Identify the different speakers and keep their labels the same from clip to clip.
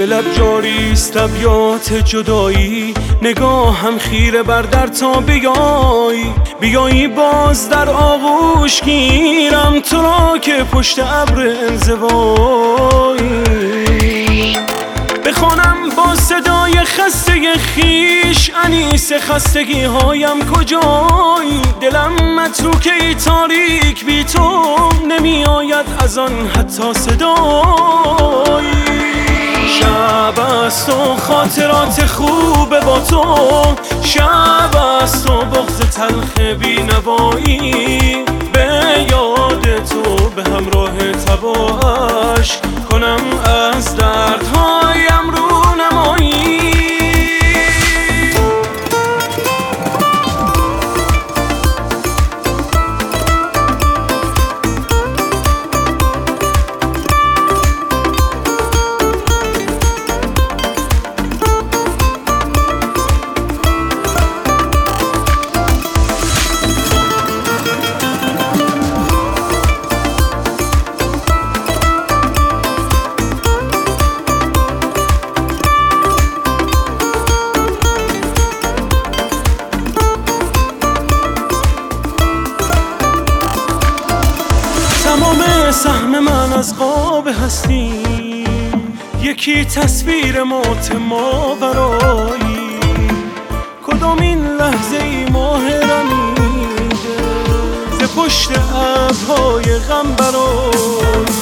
Speaker 1: به لب جاریست ابیات جدایی، نگاهم خیره بر در تا بیایی باز در آغوش گیرم تو را که پشت ابر انزوایی. بخوانم با صدای خسته خیش انیس خستگی هایم کجایی، دلم متروکه تاریک بی تو نمی آید از آن حتی صدایی. شب است و خاطرات خوب با تو، شب است و بغض تلخ بی نوایی، به یاد تو به همراه تباهش کنم از دردهایم رونمایی. تمام سهم من از قاب هستی، یکی تصویر موت ما برایی، کدامین لحظه ای ماه رمیده ز پشت ابرهای غم برایی.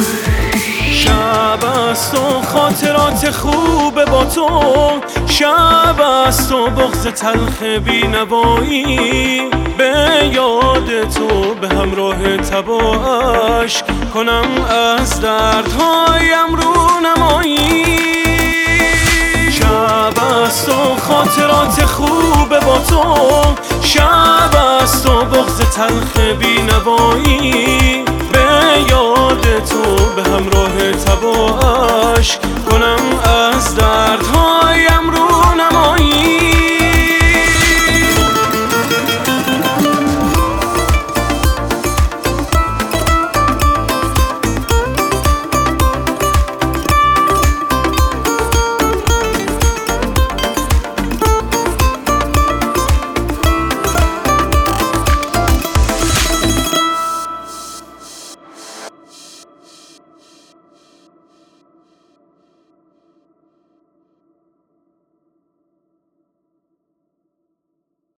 Speaker 1: شب است و خاطرات خوب با تو، شب است و بغض تلخ بی نوایی، به یاد تو به همراه تباهش کنم از دردهایم رونمایی. شب است و خاطرات خوب با تو، شب است و بغض تلخ بی نوایی،